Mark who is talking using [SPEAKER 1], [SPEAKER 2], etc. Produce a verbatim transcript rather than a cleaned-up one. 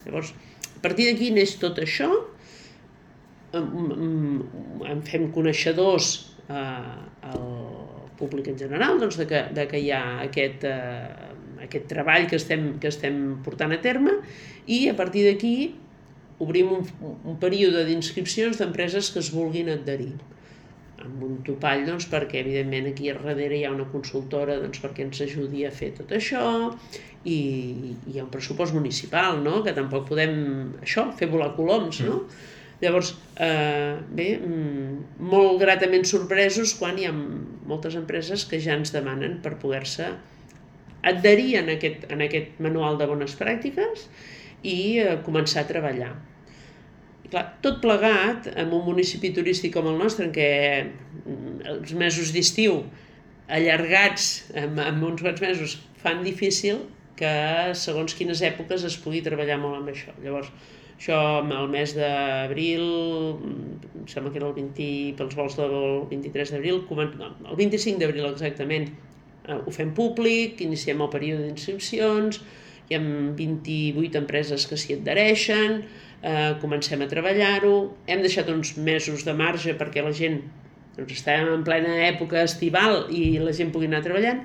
[SPEAKER 1] Llavors, a partir d'aquí neix tot això, en fem coneixedors al públic en general doncs, de, que, de que hi ha aquest, eh, aquest treball que estem, que estem portant a terme, i a partir d'aquí obrim un, un període d'inscripcions d'empreses que es vulguin adherir, amb un topall doncs, perquè evidentment aquí a darrere hi ha una consultora doncs, perquè ens ajudi a fer tot això, i, i hi ha un pressupost municipal, no? Que tampoc podem això, fer volar coloms, no? Llavors, eh, bé, molt gratament sorpresos quan hi ha moltes empreses que ja ens demanen per poder-se adherir en aquest, en aquest manual de bones pràctiques i eh, començar a treballar. I clar, tot plegat, en un municipi turístic com el nostre, en què els mesos d'estiu allargats en, en uns quants mesos fan difícil que segons quines èpoques es pugui treballar molt amb això. Llavors, això el mes d'abril, em sembla que era el vint, pels vols del vint-i-tres d'abril, no, el vint-i-cinc d'abril exactament, eh, ho fem públic, iniciem el període d'inscripcions, hi ha vint-i-vuit empreses que s'hi adhereixen, eh, comencem a treballar-ho, hem deixat uns mesos de marge perquè la gent doncs, està en plena època estival i la gent pugui anar treballant,